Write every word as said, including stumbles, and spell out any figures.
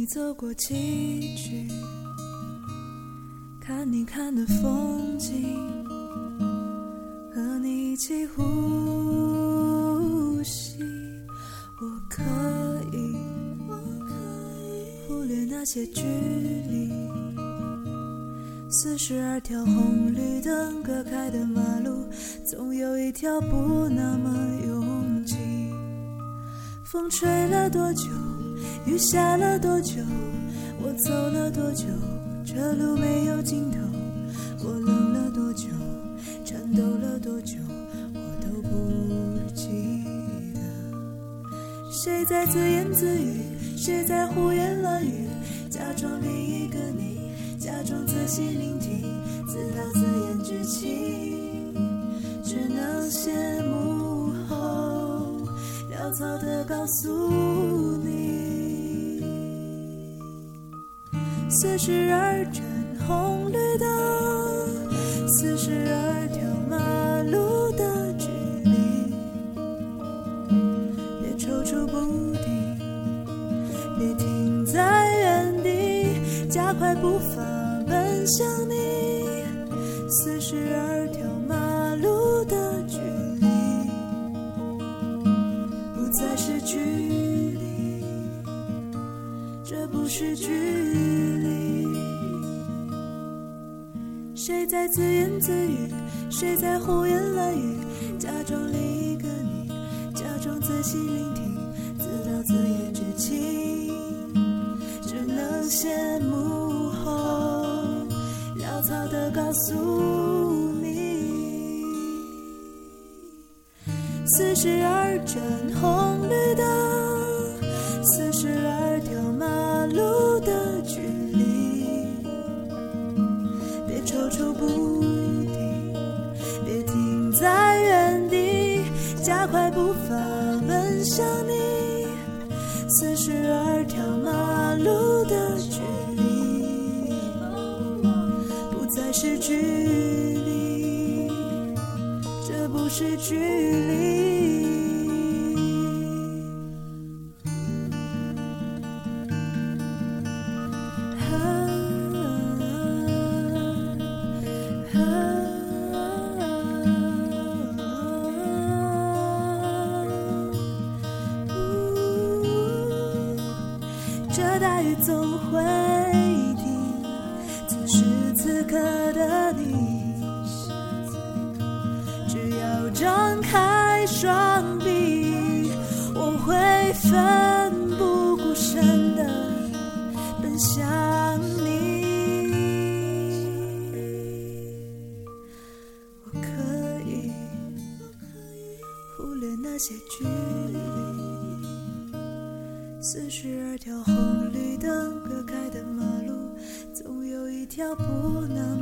走过崎岖，看你看的风景，和你一起呼吸。我可以忽略那些距离，四十二条红绿灯隔开的马路，总有一条不那么拥挤。风吹了多久，雨下了多久，我走了多久，这路没有尽头。我冷了多久，颤抖了多久，我都不记得。谁在自言自语，谁在胡言乱语，假装另一个你，假装仔细聆听，自导自演剧情，只能羡慕后潦草地告诉你，四十二盏红绿灯，四十二条马路的距离，别踌躇不定，别停在原地，加快步伐奔向你，四十二条马路的距离，不再是距离，这不是距离。谁在自言自语，谁在胡言乱语，假装另一个你，假装仔细聆听，自导自演剧情，只能羡慕后潦草地告诉你，四十二盏红绿灯，四十二条马路的距离，别踌躇不定，别停在原地，加快步伐奔向你，四十二条马路的距离，不再是距离，这不是距离。这大雨总会停，此时此刻的你，只要张开双臂，我会奋不顾身地奔向你。我可以忽略那些距离，四十二条红绿灯隔开的马路，总有一条不能